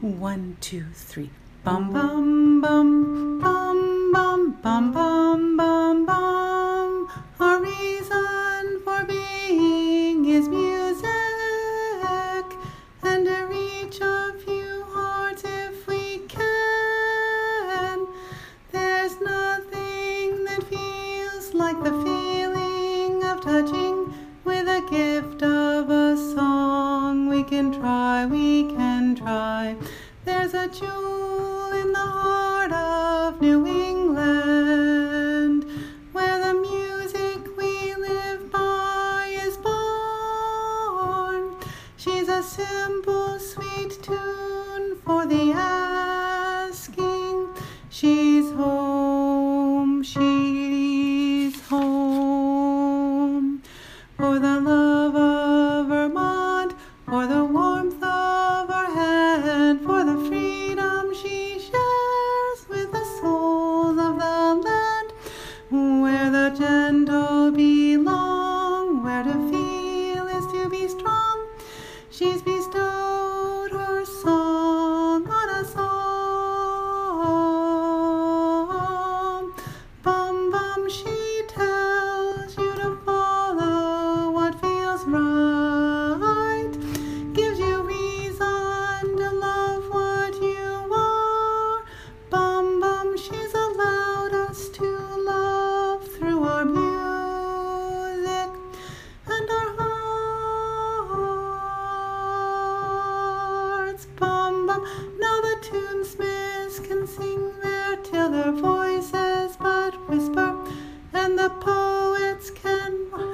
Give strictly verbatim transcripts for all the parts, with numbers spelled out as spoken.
One, two, three. Bum bum bum bum bum bum bum bum bum. Our reason for being is music, and to reach a few hearts if we can. There's nothing that feels like the feeling of touching with a gift of a song. We can try, we can try. There's a jewel in the heart of New England, where the music we live by is born. She's a simple, sweet tune for the asking. She's home, she's home. For the love of Vermont, for the warmth of her hand, for the freedom she shares with the souls of the land, where the gentle belong, where to feel is to be strong. She's bestowed her song on us all. Bum bum, she tells you to follow what feels right, gives you reason to love what you are. Bum bum, she's allowed us to love through our music and our hearts. Bum bum, now the tunesmiths can sing there till their voices but whisper, and the poets can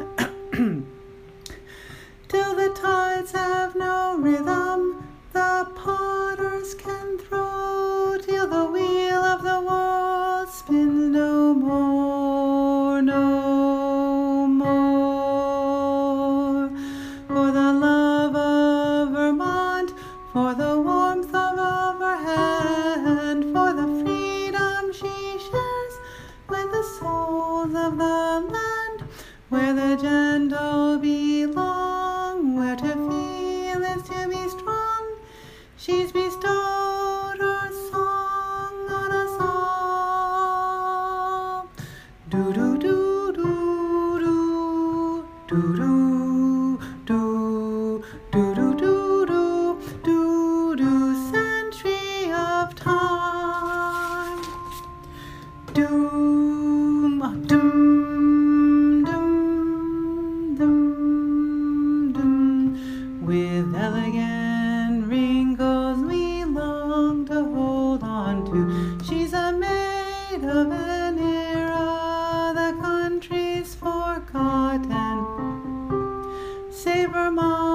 till the tides have no rhythm. The potters can throw till the wheel of the world spins no more, no more. For the love of Vermont, for the warmth of her hand, for the freedom she shares with the souls of the land, where the gentle belong, where to feel is to be strong. She's bestowed her song on us all. Do do do do do do do do do do do do do century of time. Doom dum dum dum dum. With elegant wrinkles we long to hold on to. She's a maid of an era the country's forgotten. Say Vermont.